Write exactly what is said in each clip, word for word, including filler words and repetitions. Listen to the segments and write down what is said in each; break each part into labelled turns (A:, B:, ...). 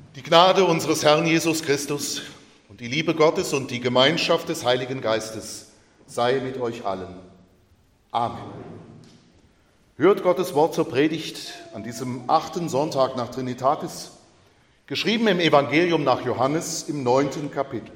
A: Die Gnade unseres Herrn Jesus Christus und die Liebe Gottes und die Gemeinschaft des Heiligen Geistes sei mit euch allen. Amen. Hört Gottes Wort zur Predigt an diesem achten Sonntag nach Trinitatis, geschrieben im Evangelium nach Johannes im neunten Kapitel.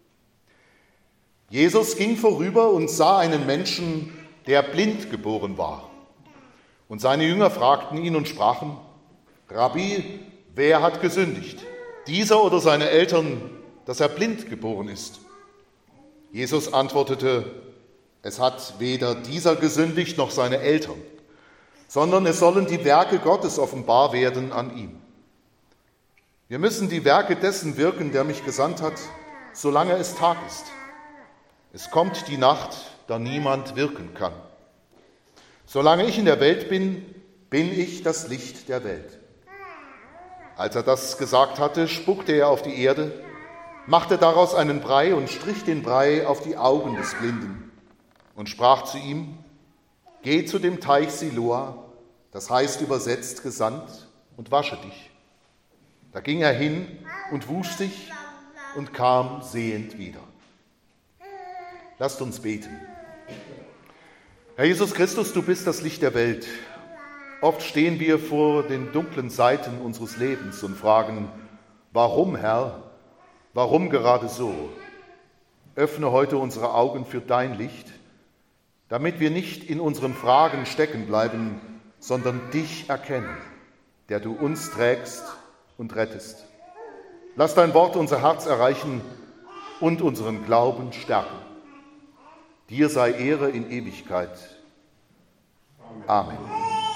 A: Jesus ging vorüber und sah einen Menschen, der blind geboren war. Und seine Jünger fragten ihn und sprachen: Rabbi, wer hat gesündigt, dieser oder seine Eltern, dass er blind geboren ist? Jesus antwortete: Es hat weder dieser gesündigt noch seine Eltern, sondern es sollen die Werke Gottes offenbar werden an ihm. Wir müssen die Werke dessen wirken, der mich gesandt hat, solange es Tag ist. Es kommt die Nacht, da niemand wirken kann. Solange ich in der Welt bin, bin ich das Licht der Welt. Als er das gesagt hatte, spuckte er auf die Erde, machte daraus einen Brei und strich den Brei auf die Augen des Blinden und sprach zu ihm: Geh zu dem Teich Siloa, das heißt übersetzt gesandt, und wasche dich. Da ging er hin und wusch sich und kam sehend wieder. Lasst uns beten. Herr Jesus Christus, du bist das Licht der Welt. Oft stehen wir vor den dunklen Seiten unseres Lebens und fragen: Warum, Herr? Warum gerade so? Öffne heute unsere Augen für dein Licht, damit wir nicht in unseren Fragen stecken bleiben, sondern dich erkennen, der du uns trägst und rettest. Lass dein Wort unser Herz erreichen und unseren Glauben stärken. Dir sei Ehre in Ewigkeit. Amen.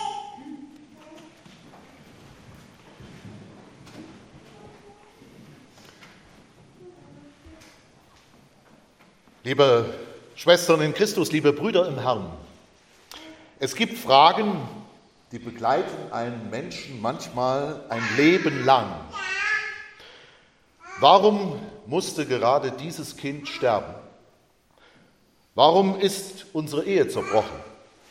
A: Liebe Schwestern in Christus, liebe Brüder im Herrn, es gibt Fragen, die begleiten einen Menschen manchmal ein Leben lang. Warum musste gerade dieses Kind sterben? Warum ist unsere Ehe zerbrochen?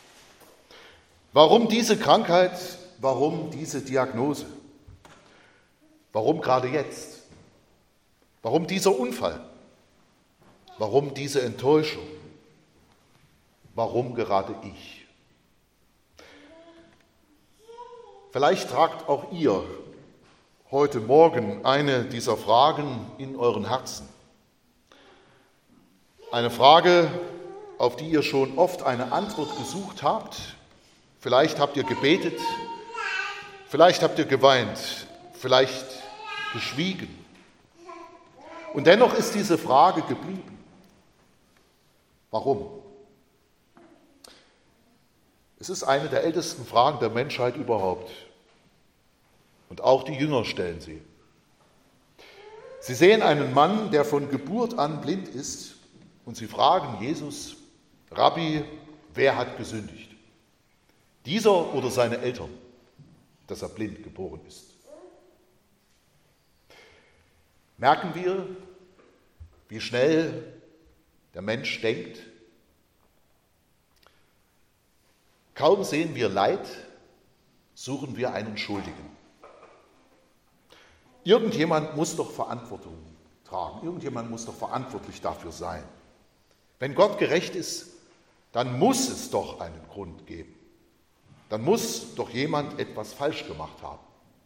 A: Warum diese Krankheit? Warum diese Diagnose? Warum gerade jetzt? Warum dieser Unfall? Warum diese Enttäuschung? Warum gerade ich? Vielleicht tragt auch ihr heute Morgen eine dieser Fragen in euren Herzen. Eine Frage, auf die ihr schon oft eine Antwort gesucht habt. Vielleicht habt ihr gebetet, vielleicht habt ihr geweint, vielleicht geschwiegen. Und dennoch ist diese Frage geblieben. Warum? Es ist eine der ältesten Fragen der Menschheit überhaupt. Und auch die Jünger stellen sie. Sie sehen einen Mann, der von Geburt an blind ist, und sie fragen Jesus: Rabbi, wer hat gesündigt? Dieser oder seine Eltern, dass er blind geboren ist? Merken wir, wie schnell der Mensch denkt? Kaum sehen wir Leid, suchen wir einen Schuldigen. Irgendjemand muss doch Verantwortung tragen, irgendjemand muss doch verantwortlich dafür sein. Wenn Gott gerecht ist, dann muss es doch einen Grund geben. Dann muss doch jemand etwas falsch gemacht haben.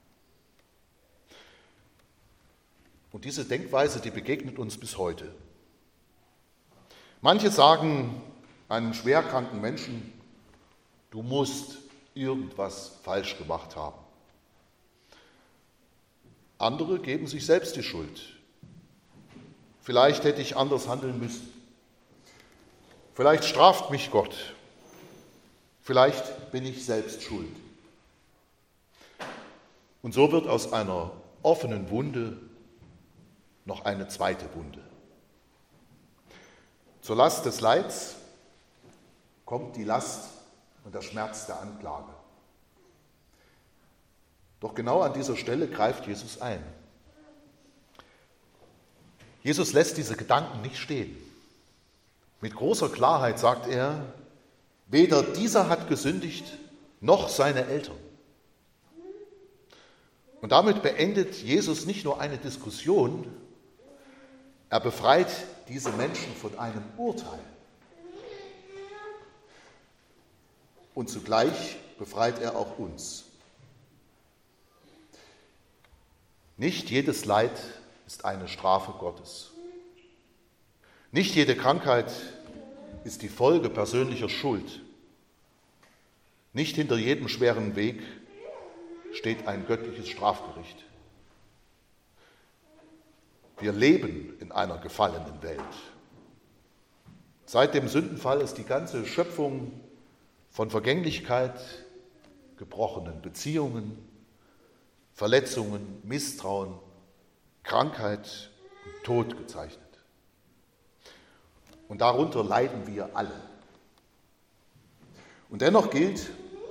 A: Und diese Denkweise, die begegnet uns bis heute. Manche sagen einem schwerkranken Menschen: Du musst irgendwas falsch gemacht haben. Andere geben sich selbst die Schuld. Vielleicht hätte ich anders handeln müssen. Vielleicht straft mich Gott. Vielleicht bin ich selbst schuld. Und so wird aus einer offenen Wunde noch eine zweite Wunde. Zur Last des Leids kommt die Last und der Schmerz der Anklage. Doch genau an dieser Stelle greift Jesus ein. Jesus lässt diese Gedanken nicht stehen. Mit großer Klarheit sagt er: Weder dieser hat gesündigt, noch seine Eltern. Und damit beendet Jesus nicht nur eine Diskussion, er befreit diese Menschen von einem Urteil. Und zugleich befreit er auch uns. Nicht jedes Leid ist eine Strafe Gottes. Nicht jede Krankheit ist die Folge persönlicher Schuld. Nicht hinter jedem schweren Weg steht ein göttliches Strafgericht. Wir leben in einer gefallenen Welt. Seit dem Sündenfall ist die ganze Schöpfung von Vergänglichkeit, gebrochenen Beziehungen, Verletzungen, Misstrauen, Krankheit und Tod gezeichnet. Und darunter leiden wir alle. Und dennoch gilt,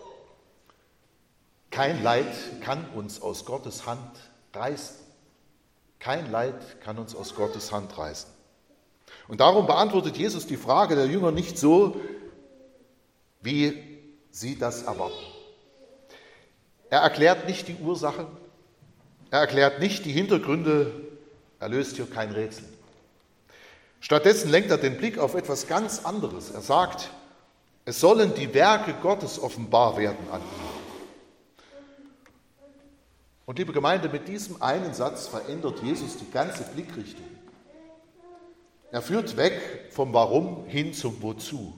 A: kein Leid kann uns aus Gottes Hand reißen. Kein Leid kann uns aus Gottes Hand reißen. Und darum beantwortet Jesus die Frage der Jünger nicht so, wie sie das erwarten. Er erklärt nicht die Ursache, er erklärt nicht die Hintergründe, er löst hier kein Rätsel. Stattdessen lenkt er den Blick auf etwas ganz anderes. Er sagt, es sollen die Werke Gottes offenbar werden an ihm. Und liebe Gemeinde, mit diesem einen Satz verändert Jesus die ganze Blickrichtung. Er führt weg vom Warum hin zum Wozu.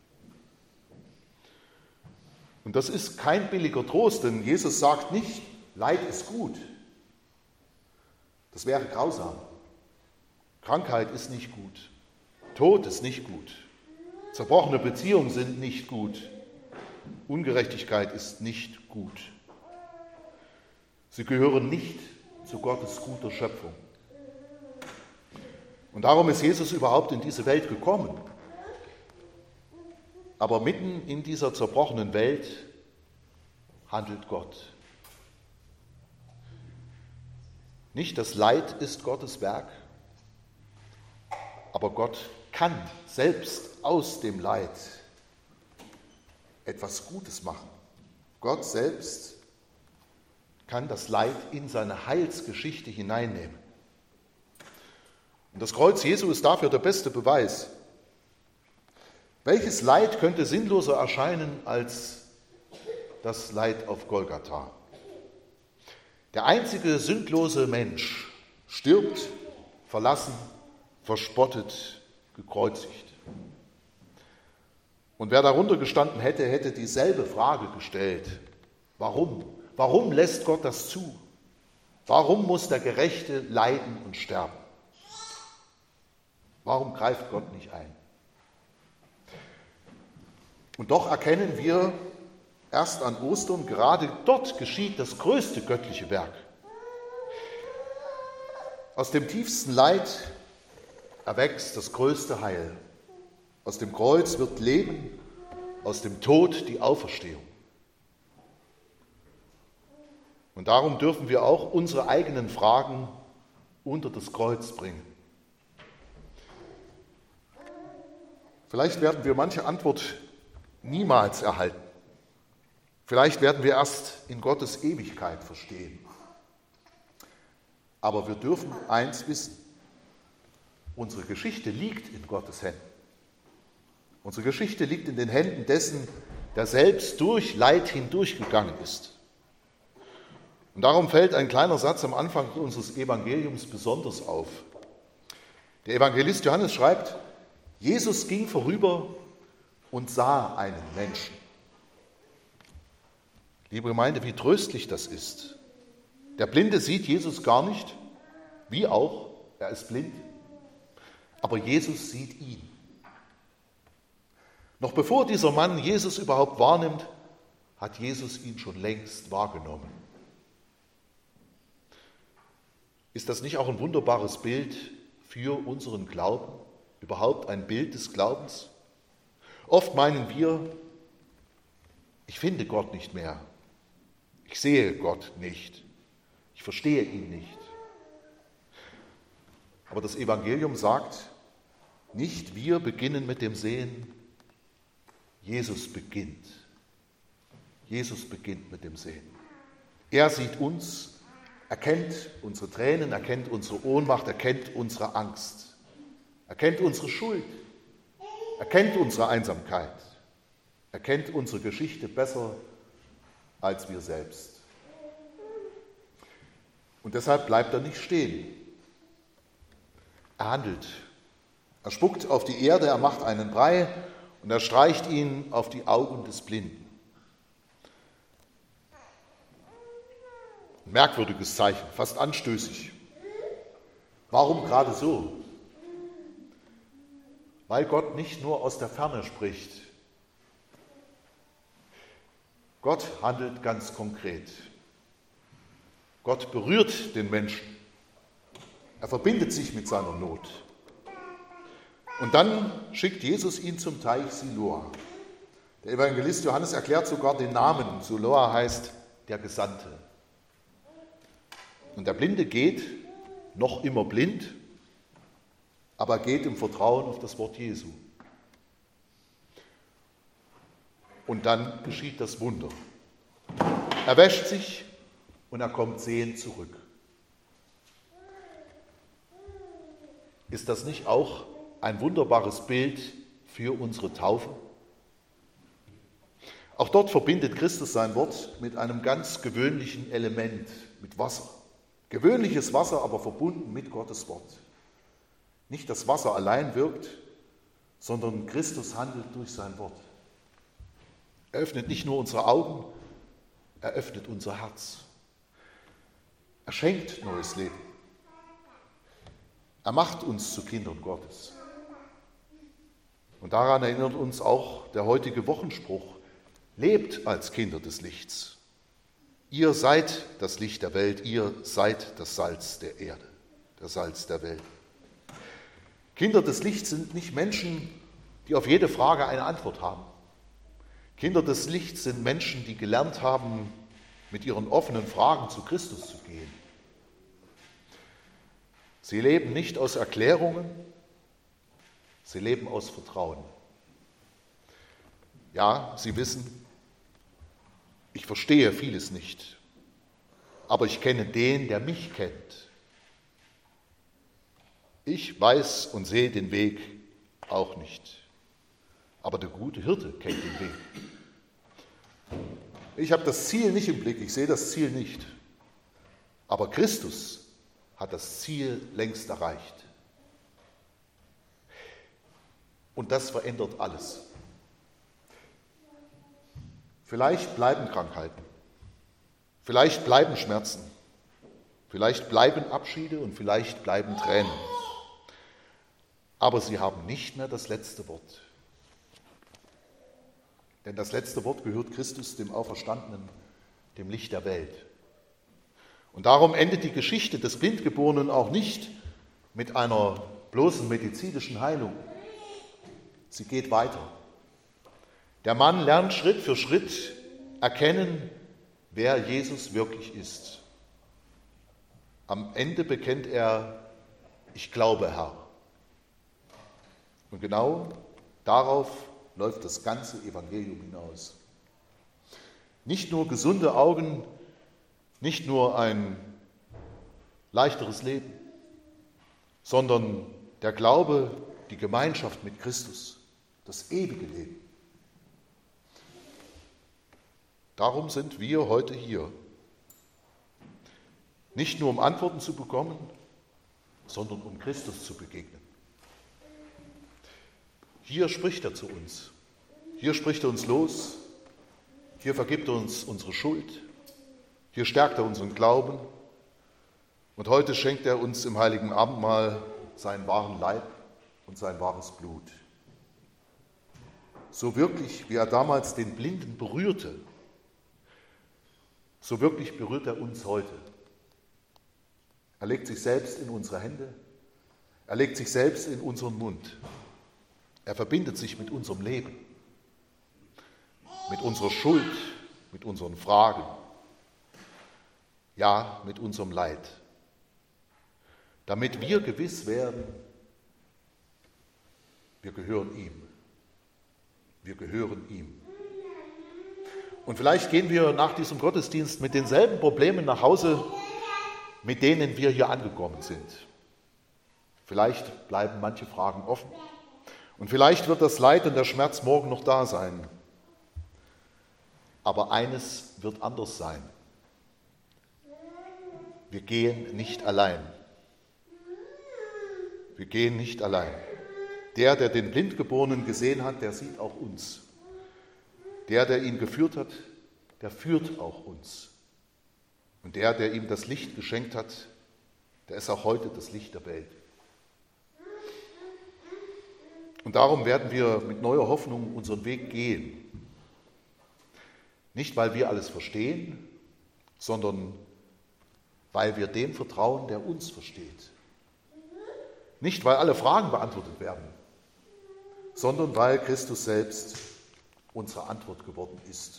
A: Und das ist kein billiger Trost, denn Jesus sagt nicht, Leid ist gut. Das wäre grausam. Krankheit ist nicht gut. Tod ist nicht gut. Zerbrochene Beziehungen sind nicht gut. Ungerechtigkeit ist nicht gut. Sie gehören nicht zu Gottes guter Schöpfung. Und darum ist Jesus überhaupt in diese Welt gekommen. Aber mitten in dieser zerbrochenen Welt handelt Gott. Nicht das Leid ist Gottes Werk, aber Gott kann selbst aus dem Leid etwas Gutes machen. Gott selbst kann das Leid in seine Heilsgeschichte hineinnehmen. Und das Kreuz Jesu ist dafür der beste Beweis. Welches Leid könnte sinnloser erscheinen als das Leid auf Golgatha? Der einzige sündlose Mensch stirbt, verlassen, verspottet, gekreuzigt. Und wer darunter gestanden hätte, hätte dieselbe Frage gestellt. Warum? Warum lässt Gott das zu? Warum muss der Gerechte leiden und sterben? Warum greift Gott nicht ein? Und doch erkennen wir erst an Ostern, gerade dort geschieht das größte göttliche Werk. Aus dem tiefsten Leid erwächst das größte Heil. Aus dem Kreuz wird Leben, aus dem Tod die Auferstehung. Und darum dürfen wir auch unsere eigenen Fragen unter das Kreuz bringen. Vielleicht werden wir manche Antwort niemals erhalten. Vielleicht werden wir erst in Gottes Ewigkeit verstehen. Aber wir dürfen eins wissen: Unsere Geschichte liegt in Gottes Händen. Unsere Geschichte liegt in den Händen dessen, der selbst durch Leid hindurchgegangen ist. Und darum fällt ein kleiner Satz am Anfang unseres Evangeliums besonders auf. Der Evangelist Johannes schreibt: Jesus ging vorüber und sah einen Menschen. Liebe Gemeinde, wie tröstlich das ist. Der Blinde sieht Jesus gar nicht, wie auch, er ist blind, aber Jesus sieht ihn. Noch bevor dieser Mann Jesus überhaupt wahrnimmt, hat Jesus ihn schon längst wahrgenommen. Ist das nicht auch ein wunderbares Bild für unseren Glauben? Überhaupt ein Bild des Glaubens? Oft meinen wir, ich finde Gott nicht mehr. Ich sehe Gott nicht. Ich verstehe ihn nicht. Aber das Evangelium sagt, nicht wir beginnen mit dem Sehen, Jesus beginnt. Jesus beginnt mit dem Sehen. Er sieht uns Er kennt unsere Tränen, er kennt unsere Ohnmacht, er kennt unsere Angst. Er kennt unsere Schuld. Er kennt unsere Einsamkeit. Er kennt unsere Geschichte besser als wir selbst. Und deshalb bleibt er nicht stehen. Er handelt. Er spuckt auf die Erde, er macht einen Brei und er streicht ihn auf die Augen des Blinden. Ein merkwürdiges Zeichen, fast anstößig. Warum gerade so? Weil Gott nicht nur aus der Ferne spricht. Gott handelt ganz konkret. Gott berührt den Menschen. Er verbindet sich mit seiner Not. Und dann schickt Jesus ihn zum Teich Siloa. Der Evangelist Johannes erklärt sogar den Namen. Siloa heißt der Gesandte. Und der Blinde geht, noch immer blind, aber geht im Vertrauen auf das Wort Jesu. Und dann geschieht das Wunder. Er wäscht sich und er kommt sehend zurück. Ist das nicht auch ein wunderbares Bild für unsere Taufe? Auch dort verbindet Christus sein Wort mit einem ganz gewöhnlichen Element, mit Wasser. Gewöhnliches Wasser, aber verbunden mit Gottes Wort. Nicht das Wasser allein wirkt, sondern Christus handelt durch sein Wort. Er öffnet nicht nur unsere Augen, er öffnet unser Herz. Er schenkt neues Leben. Er macht uns zu Kindern Gottes. Und daran erinnert uns auch der heutige Wochenspruch: Lebt als Kinder des Lichts. Ihr seid das Licht der Welt, ihr seid das Salz der Erde, das Salz der Welt. Kinder des Lichts sind nicht Menschen, die auf jede Frage eine Antwort haben. Kinder des Lichts sind Menschen, die gelernt haben, mit ihren offenen Fragen zu Christus zu gehen. Sie leben nicht aus Erklärungen, sie leben aus Vertrauen. Ja, sie wissen, ich verstehe vieles nicht, aber ich kenne den, der mich kennt. Ich weiß und sehe den Weg auch nicht, aber der gute Hirte kennt den Weg. Ich habe das Ziel nicht im Blick, ich sehe das Ziel nicht, aber Christus hat das Ziel längst erreicht. Und das verändert alles. Vielleicht bleiben Krankheiten, vielleicht bleiben Schmerzen, vielleicht bleiben Abschiede und vielleicht bleiben Tränen. Aber sie haben nicht mehr das letzte Wort. Denn das letzte Wort gehört Christus, dem Auferstandenen, dem Licht der Welt. Und darum endet die Geschichte des Blindgeborenen auch nicht mit einer bloßen medizinischen Heilung. Sie geht weiter. Der Mann lernt Schritt für Schritt erkennen, wer Jesus wirklich ist. Am Ende bekennt er: Ich glaube, Herr. Und genau darauf läuft das ganze Evangelium hinaus. Nicht nur gesunde Augen, nicht nur ein leichteres Leben, sondern der Glaube, die Gemeinschaft mit Christus, das ewige Leben. Darum sind wir heute hier. Nicht nur um Antworten zu bekommen, sondern um Christus zu begegnen. Hier spricht er zu uns. Hier spricht er uns los. Hier vergibt er uns unsere Schuld. Hier stärkt er unseren Glauben. Und heute schenkt er uns im heiligen Abendmahl seinen wahren Leib und sein wahres Blut. So wirklich, wie er damals den Blinden berührte, so wirklich berührt er uns heute. Er legt sich selbst in unsere Hände, er legt sich selbst in unseren Mund. Er verbindet sich mit unserem Leben, mit unserer Schuld, mit unseren Fragen, ja, mit unserem Leid, damit wir gewiss werden, wir gehören ihm. Wir gehören ihm. Und vielleicht gehen wir nach diesem Gottesdienst mit denselben Problemen nach Hause mit denen wir hier angekommen sind. Vielleicht bleiben manche Fragen offen und vielleicht wird das Leid und der Schmerz morgen noch da sein. Aber eines wird anders sein. Wir gehen nicht allein. Wir gehen nicht allein. Der, der den Blindgeborenen gesehen hat, der sieht auch uns. Der, der ihn geführt hat, der führt auch uns. Und der, der ihm das Licht geschenkt hat, der ist auch heute das Licht der Welt. Und darum werden wir mit neuer Hoffnung unseren Weg gehen. Nicht, weil wir alles verstehen, sondern weil wir dem vertrauen, der uns versteht. Nicht, weil alle Fragen beantwortet werden, sondern weil Christus selbst unsere Antwort geworden ist.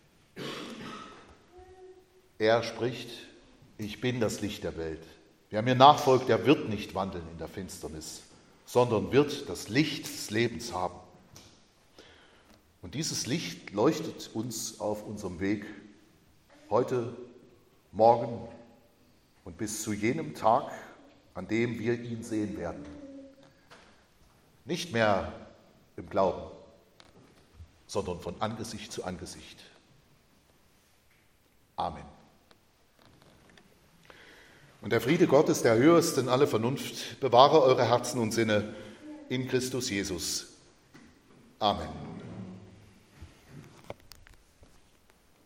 A: Er spricht, ich bin das Licht der Welt. Wer mir nachfolgt, der wird nicht wandeln in der Finsternis, sondern wird das Licht des Lebens haben. Und dieses Licht leuchtet uns auf unserem Weg heute, morgen und bis zu jenem Tag, an dem wir ihn sehen werden. Nicht mehr im Glauben, sondern von Angesicht zu Angesicht. Amen. Und der Friede Gottes, der höher ist denn alle Vernunft, bewahre eure Herzen und Sinne in Christus Jesus. Amen.